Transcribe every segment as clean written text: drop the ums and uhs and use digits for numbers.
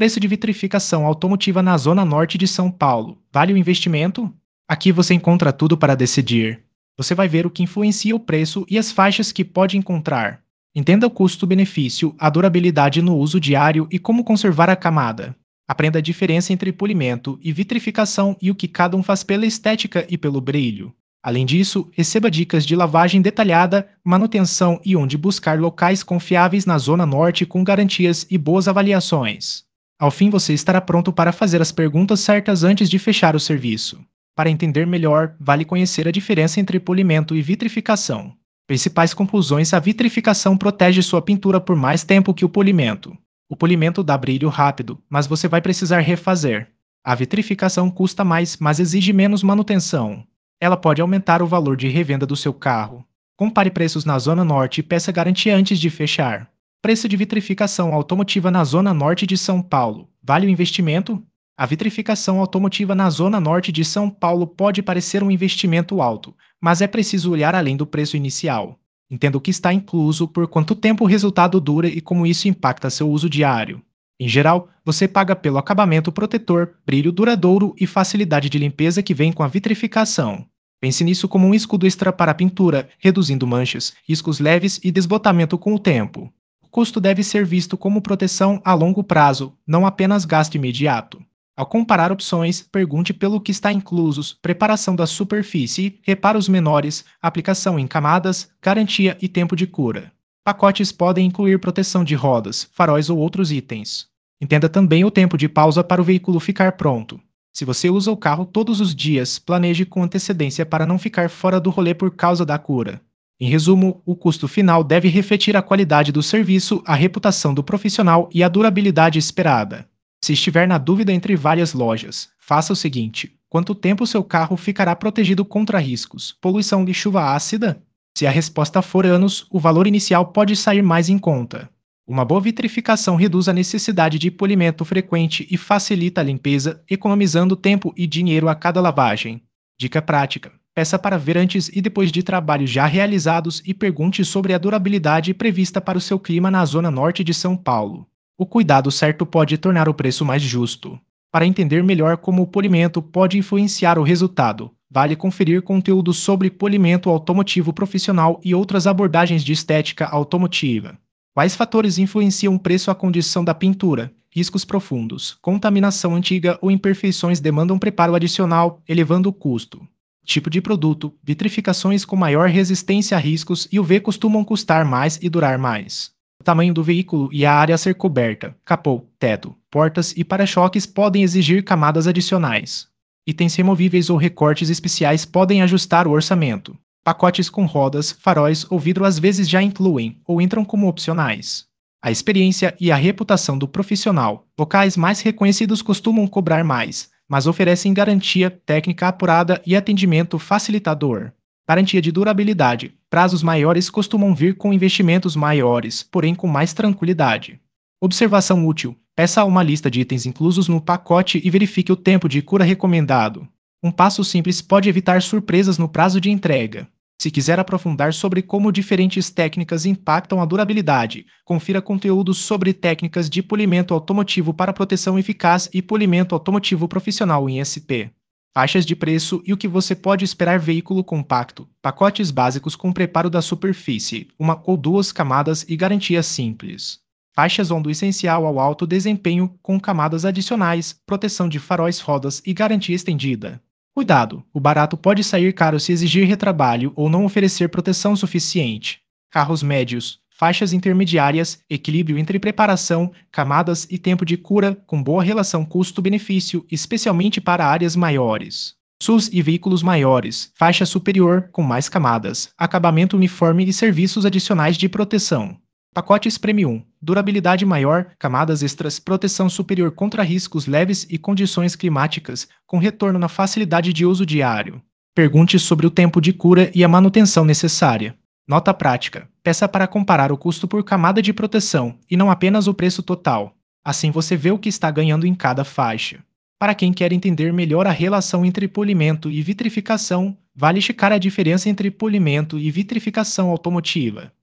preço de vitrificação automotiva na Zona Norte de São Paulo. Vale o investimento? Aqui você encontra tudo para decidir. Você vai ver o que influencia o preço e as faixas que pode encontrar. Entenda o custo-benefício, a durabilidade no uso diário e como conservar a camada. Aprenda a diferença entre polimento e vitrificação e o que cada um faz pela estética e pelo brilho. Além disso, receba dicas de lavagem detalhada, manutenção e onde buscar locais confiáveis na Zona Norte com garantias e boas avaliações. Ao fim, você estará pronto para fazer as perguntas certas antes de fechar o serviço. Para entender melhor, vale conhecer a diferença entre polimento e vitrificação. Principais conclusões: a vitrificação protege sua pintura por mais tempo que o polimento. O polimento dá brilho rápido, mas você vai precisar refazer. A vitrificação custa mais, mas exige menos manutenção. Ela pode aumentar o valor de revenda do seu carro. Compare preços na Zona Norte e peça garantia antes de fechar. Preço de vitrificação automotiva na Zona Norte de São Paulo. Vale o investimento? A vitrificação automotiva na Zona Norte de São Paulo pode parecer um investimento alto, mas é preciso olhar além do preço inicial. Entenda o que está incluso, por quanto tempo o resultado dura e como isso impacta seu uso diário. Em geral, você paga pelo acabamento protetor, brilho duradouro e facilidade de limpeza que vem com a vitrificação. Pense nisso como um escudo extra para a pintura, reduzindo manchas, riscos leves e desbotamento com o tempo. O custo deve ser visto como proteção a longo prazo, não apenas gasto imediato. Ao comparar opções, pergunte pelo que está inclusos: preparação da superfície, reparos menores, aplicação em camadas, garantia e tempo de cura. Pacotes podem incluir proteção de rodas, faróis ou outros itens. Entenda também o tempo de pausa para o veículo ficar pronto. Se você usa o carro todos os dias, planeje com antecedência para não ficar fora do rolê por causa da cura. Em resumo, o custo final deve refletir a qualidade do serviço, a reputação do profissional e a durabilidade esperada. Se estiver na dúvida entre várias lojas, faça o seguinte: quanto tempo seu carro ficará protegido contra riscos, poluição de chuva ácida? Se a resposta for anos, o valor inicial pode sair mais em conta. Uma boa vitrificação reduz a necessidade de polimento frequente e facilita a limpeza, economizando tempo e dinheiro a cada lavagem. Dica prática: peça para ver antes e depois de trabalhos já realizados e pergunte sobre a durabilidade prevista para o seu clima na Zona Norte de São Paulo. O cuidado certo pode tornar o preço mais justo. Para entender melhor como o polimento pode influenciar o resultado, vale conferir conteúdo sobre polimento automotivo profissional e outras abordagens de estética automotiva. Quais fatores influenciam o preço? A condição da pintura, riscos profundos, contaminação antiga ou imperfeições demandam preparo adicional, elevando o custo. Tipo de produto, vitrificações com maior resistência a riscos e UV costumam custar mais e durar mais. O tamanho do veículo e a área a ser coberta, capô, teto, portas e para-choques podem exigir camadas adicionais. Itens removíveis ou recortes especiais podem ajustar o orçamento. Pacotes com rodas, faróis ou vidro às vezes já incluem ou entram como opcionais. A experiência e a reputação do profissional. Locais mais reconhecidos costumam cobrar mais, mas oferecem garantia, técnica apurada e atendimento facilitador. Garantia de durabilidade. Prazos maiores costumam vir com investimentos maiores, porém com mais tranquilidade. Observação útil. Peça uma lista de itens inclusos no pacote e verifique o tempo de cura recomendado. Um passo simples pode evitar surpresas no prazo de entrega. Se quiser aprofundar sobre como diferentes técnicas impactam a durabilidade, confira conteúdos sobre técnicas de polimento automotivo para proteção eficaz e polimento automotivo profissional em SP. Faixas de preço e o que você pode esperar: veículo compacto, pacotes básicos com preparo da superfície, uma ou duas camadas e garantia simples. Faixas vão do essencial ao alto desempenho com camadas adicionais, proteção de faróis, rodas e garantia estendida. Cuidado, o barato pode sair caro se exigir retrabalho ou não oferecer proteção suficiente. Carros médios, faixas intermediárias, equilíbrio entre preparação, camadas e tempo de cura, com boa relação custo-benefício, especialmente para áreas maiores. SUVs e veículos maiores, faixa superior com mais camadas, acabamento uniforme e serviços adicionais de proteção. Pacotes Premium, durabilidade maior, camadas extras, proteção superior contra riscos leves e condições climáticas, com retorno na facilidade de uso diário. Pergunte sobre o tempo de cura e a manutenção necessária. Nota prática: peça para comparar o custo por camada de proteção, e não apenas o preço total. Assim você vê o que está ganhando em cada faixa. Para quem quer entender melhor a relação entre polimento e vitrificação, vale checar a diferença entre polimento e vitrificação automotiva.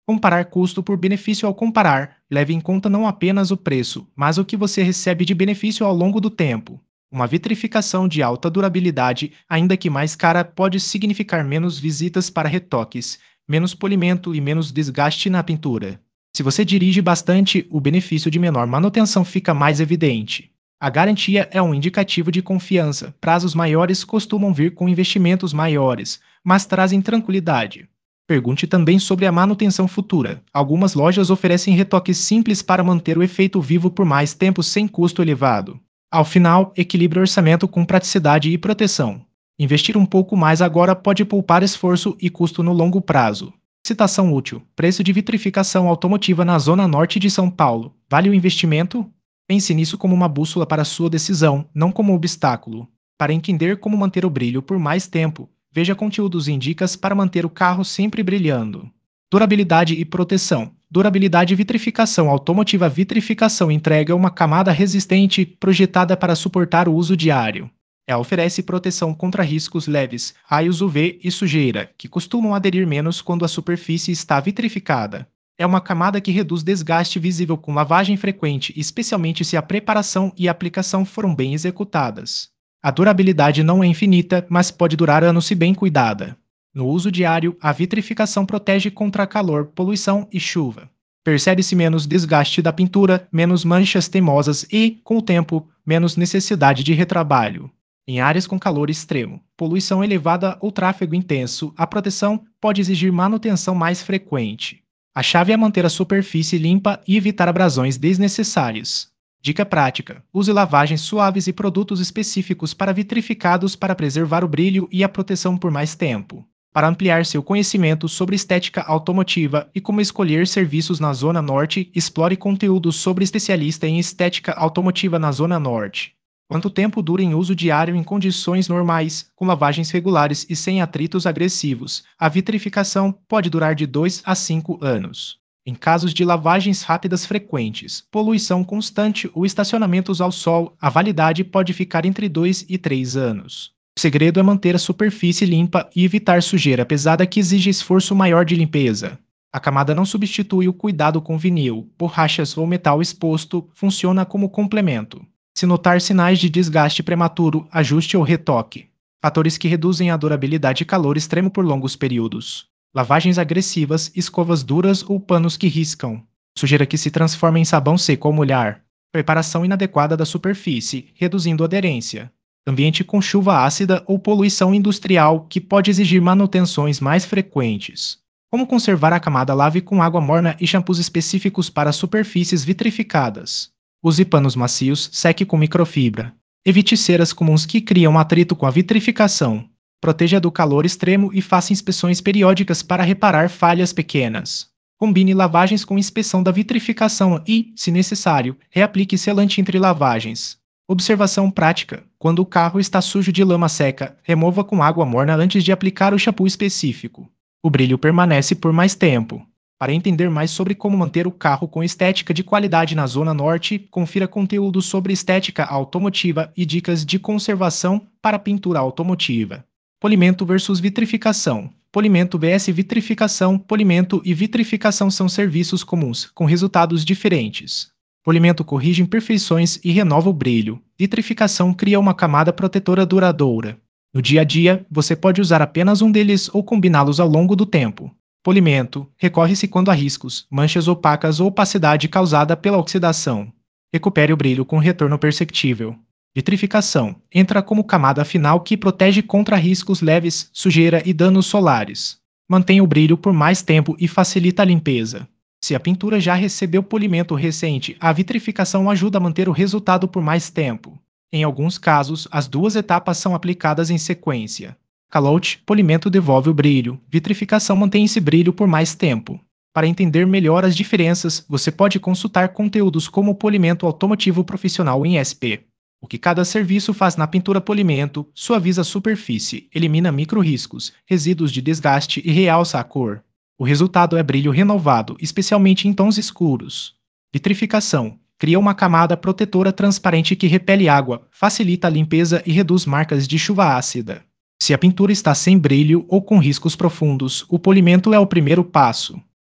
Comparar custo por benefício. Ao comparar, leve em conta não apenas o preço, mas o que você recebe de benefício ao longo do tempo. Uma vitrificação de alta durabilidade, ainda que mais cara, pode significar menos visitas para retoques, menos polimento e menos desgaste na pintura. Se você dirige bastante, o benefício de menor manutenção fica mais evidente. A garantia é um indicativo de confiança. Prazos maiores costumam vir com investimentos maiores, mas trazem tranquilidade. Pergunte também sobre a manutenção futura. Algumas lojas oferecem retoques simples para manter o efeito vivo por mais tempo sem custo elevado. Ao final, equilibre o orçamento com praticidade e proteção. Investir um pouco mais agora pode poupar esforço e custo no longo prazo. Citação útil: preço de vitrificação automotiva na zona norte de São Paulo. Vale o investimento? Pense nisso como uma bússola para sua decisão, não como um obstáculo. Para entender como manter o brilho por mais tempo, veja conteúdos e dicas para manter o carro sempre brilhando. Durabilidade e proteção. Durabilidade e vitrificação automotiva. Vitrificação entrega uma camada resistente projetada para suportar o uso diário. Ela oferece proteção contra riscos leves, raios UV e sujeira, que costumam aderir menos quando a superfície está vitrificada. É uma camada que reduz desgaste visível com lavagem frequente, especialmente se a preparação e a aplicação foram bem executadas. A durabilidade não é infinita, mas pode durar anos se bem cuidada. No uso diário, a vitrificação protege contra calor, poluição e chuva. Percebe-se menos desgaste da pintura, menos manchas teimosas e, com o tempo, menos necessidade de retrabalho. Em áreas com calor extremo, poluição elevada ou tráfego intenso, a proteção pode exigir manutenção mais frequente. A chave é manter a superfície limpa e evitar abrasões desnecessárias. Dica prática: use lavagens suaves e produtos específicos para vitrificados para preservar o brilho e a proteção por mais tempo. Para ampliar seu conhecimento sobre estética automotiva e como escolher serviços na Zona Norte, explore conteúdos sobre especialista em estética automotiva na Zona Norte. Quanto tempo dura em uso diário em condições normais, com lavagens regulares e sem atritos agressivos? A vitrificação pode durar de 2 a 5 anos. Em casos de lavagens rápidas frequentes, poluição constante ou estacionamentos ao sol, a validade pode ficar entre 2 e 3 anos. O segredo é manter a superfície limpa e evitar sujeira pesada que exige esforço maior de limpeza. A camada não substitui o cuidado com vinil, borrachas ou metal exposto, funciona como complemento. Se notar sinais de desgaste prematuro, ajuste ou retoque. Fatores que reduzem a durabilidade e calor extremo por longos períodos. Lavagens agressivas, escovas duras ou panos que riscam. Sujeira que se transforma em sabão seco ao molhar. Preparação inadequada da superfície, reduzindo aderência. Ambiente com chuva ácida ou poluição industrial que pode exigir manutenções mais frequentes. Como conservar a camada? Lave com água morna e shampoos específicos para superfícies vitrificadas. Use panos macios, seque com microfibra. Evite ceras comuns que criam atrito com a vitrificação. Proteja do calor extremo e faça inspeções periódicas para reparar falhas pequenas. Combine lavagens com inspeção da vitrificação e, se necessário, reaplique selante entre lavagens. Observação prática: quando o carro está sujo de lama seca, remova com água morna antes de aplicar o shampoo específico. O brilho permanece por mais tempo. Para entender mais sobre como manter o carro com estética de qualidade na Zona Norte, confira conteúdo sobre estética automotiva e dicas de conservação para pintura automotiva. Polimento versus vitrificação. Polimento vs vitrificação. Polimento e vitrificação são serviços comuns, com resultados diferentes. Polimento corrige imperfeições e renova o brilho. Vitrificação cria uma camada protetora duradoura. No dia a dia, você pode usar apenas um deles ou combiná-los ao longo do tempo. Polimento recorre-se quando há riscos, manchas opacas ou opacidade causada pela oxidação. Recupere o brilho com retorno perceptível. Vitrificação entra como camada final que protege contra riscos leves, sujeira e danos solares. Mantém o brilho por mais tempo e facilita a limpeza. Se a pintura já recebeu polimento recente, a vitrificação ajuda a manter o resultado por mais tempo. Em alguns casos, as duas etapas são aplicadas em sequência. Calote, polimento devolve o brilho. Vitrificação mantém esse brilho por mais tempo. Para entender melhor as diferenças, você pode consultar conteúdos como o polimento automotivo profissional em SP. O que cada serviço faz na pintura: polimento suaviza a superfície, elimina micro-riscos, resíduos de desgaste e realça a cor. O resultado é brilho renovado, especialmente em tons escuros. Vitrificação cria uma camada protetora transparente que repele água, facilita a limpeza e reduz marcas de chuva ácida. Se a pintura está sem brilho ou com riscos profundos, o polimento é o primeiro passo.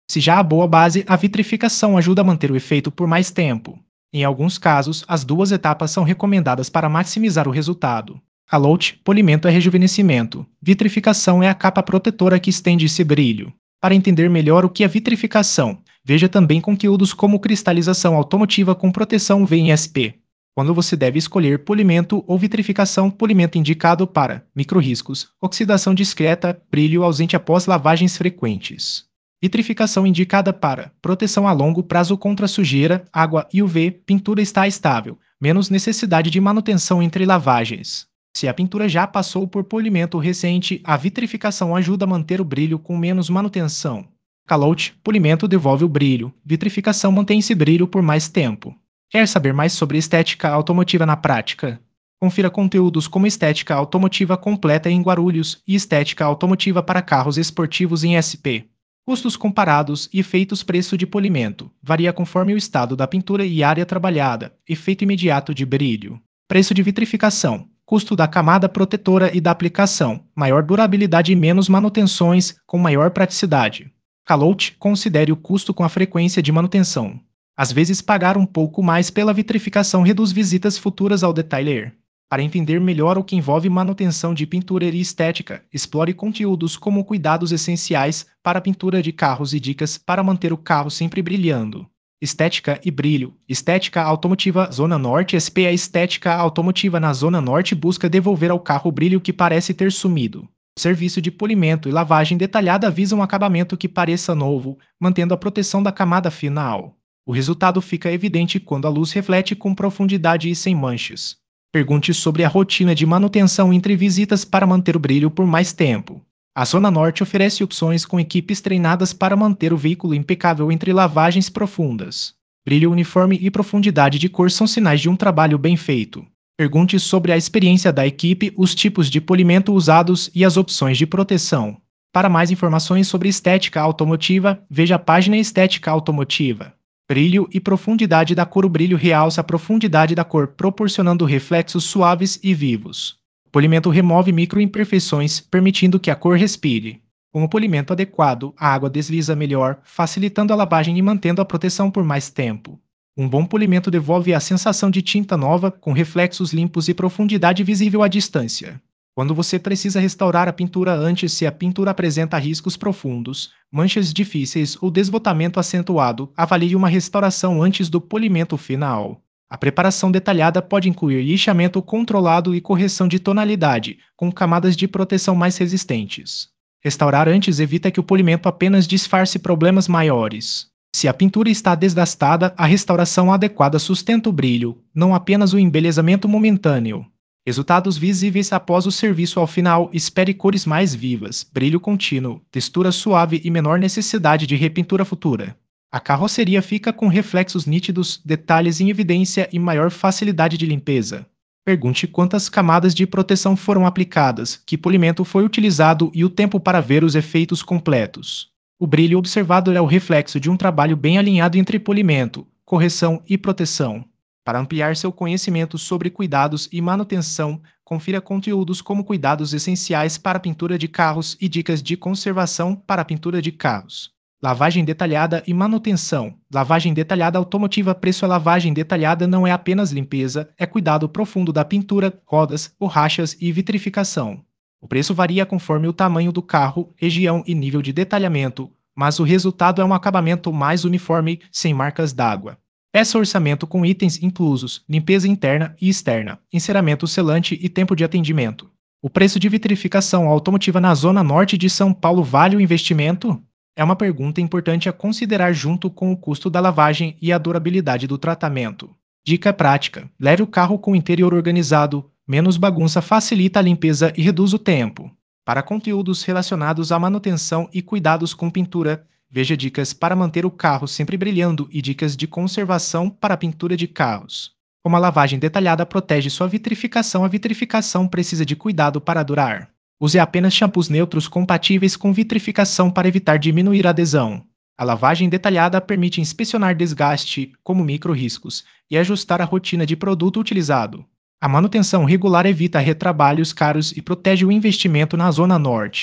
Se já há boa base, a vitrificação ajuda a manter o efeito por mais tempo. Em alguns casos, as duas etapas são recomendadas para maximizar o resultado. Calote, polimento é rejuvenescimento. Vitrificação é a capa protetora que estende esse brilho. Para entender melhor o que é vitrificação, veja também conteúdos como cristalização automotiva com proteção VNSP. Quando você deve escolher polimento ou vitrificação, polimento indicado para microrriscos, oxidação discreta, brilho ausente após lavagens frequentes. Vitrificação indicada para proteção a longo prazo contra sujeira, água e UV, pintura está estável, menos necessidade de manutenção entre lavagens. Se a pintura já passou por polimento recente, a vitrificação ajuda a manter o brilho com menos manutenção. Calote, polimento devolve o brilho, vitrificação mantém esse brilho por mais tempo. Quer saber mais sobre estética automotiva na prática? Confira conteúdos como estética automotiva completa em Guarulhos e estética automotiva para carros esportivos em SP. Custos comparados e efeitos preço de polimento. Varia conforme o estado da pintura e área trabalhada. Efeito imediato de brilho. Preço de vitrificação. Custo da camada protetora e da aplicação. Maior durabilidade e menos manutenções, com maior praticidade. Calote, considere o custo com a frequência de manutenção. Às vezes pagar um pouco mais pela vitrificação reduz visitas futuras ao detailer. Para entender melhor o que envolve manutenção de pintura e estética, explore conteúdos como cuidados essenciais para a pintura de carros e dicas para manter o carro sempre brilhando. Estética e brilho. Estética automotiva Zona Norte SP. A estética automotiva na Zona Norte busca devolver ao carro o brilho que parece ter sumido. O serviço de polimento e lavagem detalhada visa um acabamento que pareça novo, mantendo a proteção da camada final. O resultado fica evidente quando a luz reflete com profundidade e sem manchas. Pergunte sobre a rotina de manutenção entre visitas para manter o brilho por mais tempo. A Zona Norte oferece opções com equipes treinadas para manter o veículo impecável entre lavagens profundas. Brilho uniforme e profundidade de cor são sinais de um trabalho bem feito. Pergunte sobre a experiência da equipe, os tipos de polimento usados e as opções de proteção. Para mais informações sobre estética automotiva, veja a página Estética Automotiva. Brilho e profundidade da cor. O brilho realça a profundidade da cor, proporcionando reflexos suaves e vivos. O polimento remove microimperfeições, permitindo que a cor respire. Com o polimento adequado, a água desliza melhor, facilitando a lavagem e mantendo a proteção por mais tempo. Um bom polimento devolve a sensação de tinta nova, com reflexos limpos e profundidade visível à distância. Quando você precisa restaurar a pintura antes, se a pintura apresenta riscos profundos, manchas difíceis ou desbotamento acentuado, avalie uma restauração antes do polimento final. A preparação detalhada pode incluir lixamento controlado e correção de tonalidade, com camadas de proteção mais resistentes. Restaurar antes evita que o polimento apenas disfarce problemas maiores. Se a pintura está desgastada, a restauração adequada sustenta o brilho, não apenas o embelezamento momentâneo. Resultados visíveis após o serviço. Ao final, espere cores mais vivas, brilho contínuo, textura suave e menor necessidade de repintura futura. A carroceria fica com reflexos nítidos, detalhes em evidência e maior facilidade de limpeza. Pergunte quantas camadas de proteção foram aplicadas, que polimento foi utilizado e o tempo para ver os efeitos completos. O brilho observado é o reflexo de um trabalho bem alinhado entre polimento, correção e proteção. Para ampliar seu conhecimento sobre cuidados e manutenção, confira conteúdos como cuidados essenciais para a pintura de carros e dicas de conservação para a pintura de carros. Lavagem detalhada e manutenção. Lavagem detalhada automotiva. Preço. A lavagem detalhada não é apenas limpeza, é cuidado profundo da pintura, rodas, borrachas e vitrificação. O preço varia conforme o tamanho do carro, região e nível de detalhamento, mas o resultado é um acabamento mais uniforme, sem marcas d'água. Peça orçamento com itens inclusos, limpeza interna e externa, enceramento selante e tempo de atendimento. O preço de vitrificação automotiva na Zona Norte de São Paulo vale o investimento? É uma pergunta importante a considerar junto com o custo da lavagem e a durabilidade do tratamento. Dica prática: leve o carro com o interior organizado, menos bagunça facilita a limpeza e reduz o tempo. Para conteúdos relacionados à manutenção e cuidados com pintura, veja dicas para manter o carro sempre brilhando e dicas de conservação para a pintura de carros. Como a lavagem detalhada protege sua vitrificação, a vitrificação precisa de cuidado para durar. Use apenas shampoos neutros compatíveis com vitrificação para evitar diminuir a adesão. A lavagem detalhada permite inspecionar desgaste, como micro-riscos, e ajustar a rotina de produto utilizado. A manutenção regular evita retrabalhos caros e protege o investimento na Zona Norte.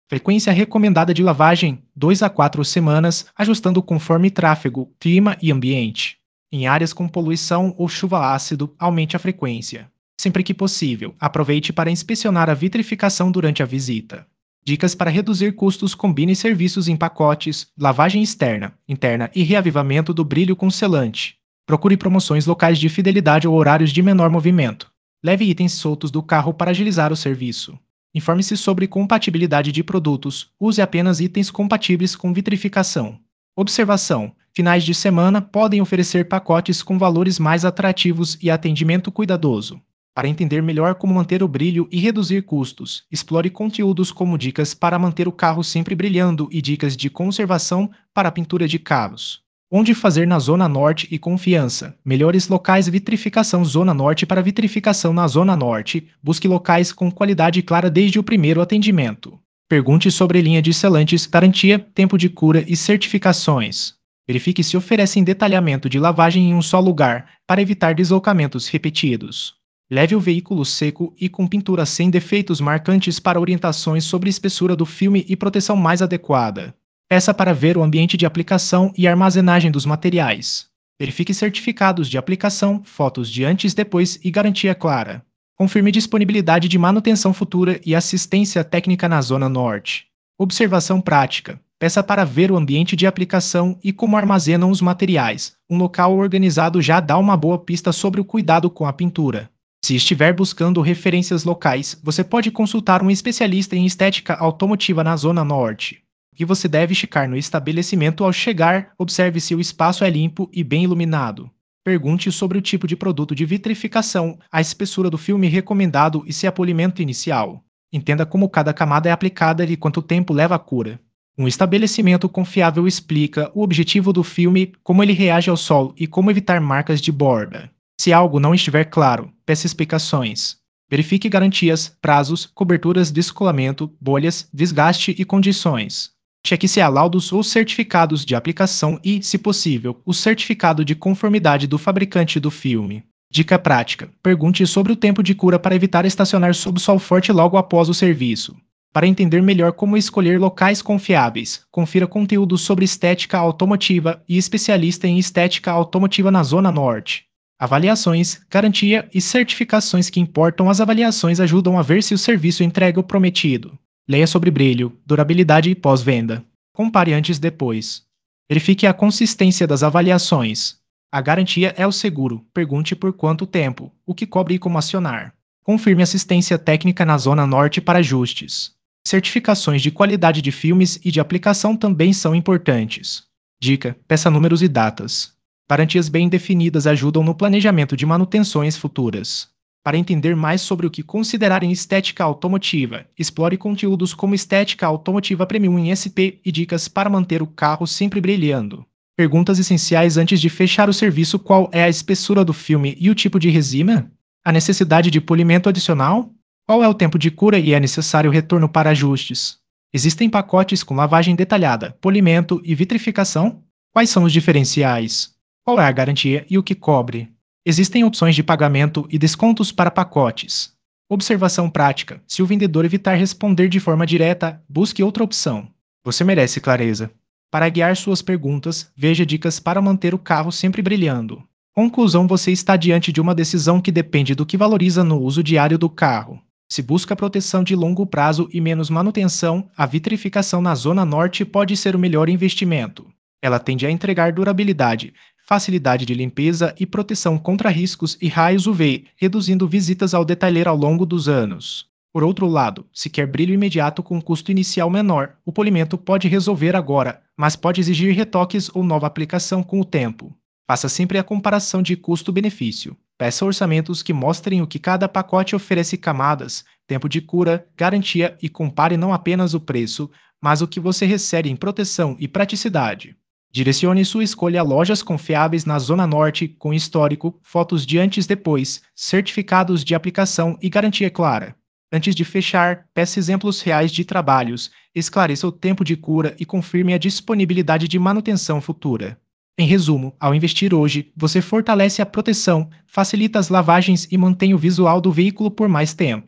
Frequência recomendada de lavagem: 2 a 4 semanas, ajustando conforme tráfego, clima e ambiente. Em áreas com poluição ou chuva ácido, aumente a frequência. Sempre que possível, aproveite para inspecionar a vitrificação durante a visita. Dicas para reduzir custos: combine serviços em pacotes, lavagem externa, interna e reavivamento do brilho com selante. Procure promoções locais de fidelidade ou horários de menor movimento. Leve itens soltos do carro para agilizar o serviço. Informe-se sobre compatibilidade de produtos. Use apenas itens compatíveis com vitrificação. Observação: finais de semana podem oferecer pacotes com valores mais atrativos e atendimento cuidadoso. Para entender melhor como manter o brilho e reduzir custos, explore conteúdos como dicas para manter o carro sempre brilhando e dicas de conservação para a pintura de carros. Onde fazer na Zona Norte e confiança. Melhores locais: vitrificação Zona Norte. Para vitrificação na Zona Norte, busque locais com qualidade clara desde o primeiro atendimento. Pergunte sobre linha de selantes, garantia, tempo de cura e certificações. Verifique se oferecem detalhamento de lavagem em um só lugar, para evitar deslocamentos repetidos. Leve o veículo seco e com pintura sem defeitos marcantes para orientações sobre espessura do filme e proteção mais adequada. Peça para ver o ambiente de aplicação e armazenagem dos materiais. Verifique certificados de aplicação, fotos de antes e depois e garantia clara. Confirme disponibilidade de manutenção futura e assistência técnica na Zona Norte. Observação prática: peça para ver o ambiente de aplicação e como armazenam os materiais. Um local organizado já dá uma boa pista sobre o cuidado com a pintura. Se estiver buscando referências locais, você pode consultar um especialista em estética automotiva na Zona Norte. O que você deve checar no estabelecimento ao chegar: observe se o espaço é limpo e bem iluminado. Pergunte sobre o tipo de produto de vitrificação, a espessura do filme recomendado e se há polimento inicial. Entenda como cada camada é aplicada e quanto tempo leva a cura. Um estabelecimento confiável explica o objetivo do filme, como ele reage ao sol e como evitar marcas de borda. Se algo não estiver claro, peça explicações. Verifique garantias, prazos, coberturas, descolamento, bolhas, desgaste e condições. Cheque se há laudos ou certificados de aplicação e, se possível, o certificado de conformidade do fabricante do filme. Dica prática: pergunte sobre o tempo de cura para evitar estacionar sob sol forte logo após o serviço. Para entender melhor como escolher locais confiáveis, confira conteúdos sobre estética automotiva e especialista em estética automotiva na Zona Norte. Avaliações, garantia e certificações que importam. As avaliações ajudam a ver se o serviço entrega o prometido. Leia sobre brilho, durabilidade e pós-venda. Compare antes e depois. Verifique a consistência das avaliações. A garantia é o seguro. Pergunte por quanto tempo, o que cobre e como acionar. Confirme assistência técnica na Zona Norte para ajustes. Certificações de qualidade de filmes e de aplicação também são importantes. Dica: peça números e datas. Garantias bem definidas ajudam no planejamento de manutenções futuras. Para entender mais sobre o que considerar em estética automotiva, explore conteúdos como Estética Automotiva Premium em SP e dicas para manter o carro sempre brilhando. Perguntas essenciais antes de fechar o serviço: qual é a espessura do filme e o tipo de resina? A necessidade de polimento adicional? Qual é o tempo de cura e é necessário retorno para ajustes? Existem pacotes com lavagem detalhada, polimento e vitrificação? Quais são os diferenciais? Qual é a garantia e o que cobre? Existem opções de pagamento e descontos para pacotes. Observação prática: se o vendedor evitar responder de forma direta, busque outra opção. Você merece clareza. Para guiar suas perguntas, veja dicas para manter o carro sempre brilhando. Conclusão: você está diante de uma decisão que depende do que valoriza no uso diário do carro. Se busca proteção de longo prazo e menos manutenção, a vitrificação na Zona Norte pode ser o melhor investimento. Ela tende a entregar durabilidade, facilidade de limpeza e proteção contra riscos e raios UV, reduzindo visitas ao detalheiro ao longo dos anos. Por outro lado, se quer brilho imediato com custo inicial menor, o polimento pode resolver agora, mas pode exigir retoques ou nova aplicação com o tempo. Faça sempre a comparação de custo-benefício. Peça orçamentos que mostrem o que cada pacote oferece: camadas, tempo de cura, garantia, e compare não apenas o preço, mas o que você recebe em proteção e praticidade. Direcione sua escolha a lojas confiáveis na Zona Norte, com histórico, fotos de antes e depois, certificados de aplicação e garantia clara. Antes de fechar, peça exemplos reais de trabalhos, esclareça o tempo de cura e confirme a disponibilidade de manutenção futura. Em resumo, ao investir hoje, você fortalece a proteção, facilita as lavagens e mantém o visual do veículo por mais tempo.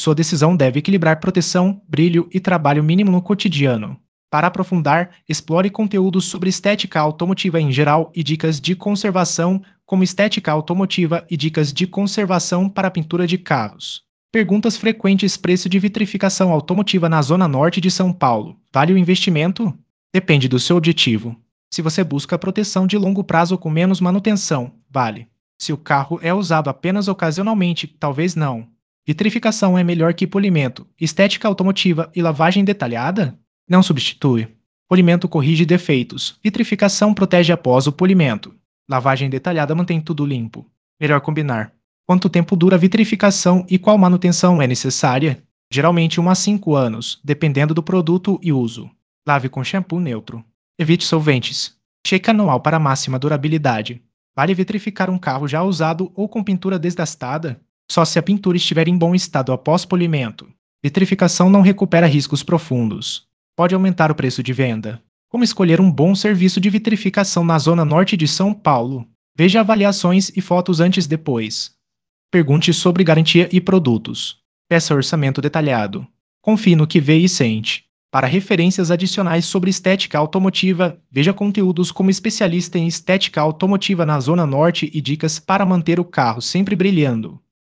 Sua decisão deve equilibrar proteção, brilho e trabalho mínimo no cotidiano. Para aprofundar, explore conteúdos sobre estética automotiva em geral e dicas de conservação, como estética automotiva e dicas de conservação para a pintura de carros. Perguntas frequentes: preço de vitrificação automotiva na Zona Norte de São Paulo. Vale o investimento? Depende do seu objetivo. Se você busca proteção de longo prazo com menos manutenção, vale. Se o carro é usado apenas ocasionalmente, talvez não. Vitrificação é melhor que polimento. Estética automotiva e lavagem detalhada? Não substitui. Polimento corrige defeitos. Vitrificação protege após o polimento. Lavagem detalhada mantém tudo limpo. Melhor combinar. Quanto tempo dura a vitrificação e qual manutenção é necessária? Geralmente 1 a 5 anos, dependendo do produto e uso. Lave com shampoo neutro. Evite solventes. Cheque anual para máxima durabilidade. Vale vitrificar um carro já usado ou com pintura desgastada? Só se a pintura estiver em bom estado após polimento. Vitrificação não recupera riscos profundos. Pode aumentar o preço de venda. Como escolher um bom serviço de vitrificação na Zona Norte de São Paulo? Veja avaliações e fotos antes e depois. Pergunte sobre garantia e produtos. Peça orçamento detalhado. Confie no que vê e sente. Para referências adicionais sobre estética automotiva, veja conteúdos como especialista em estética automotiva na Zona Norte e dicas para manter o carro sempre brilhando.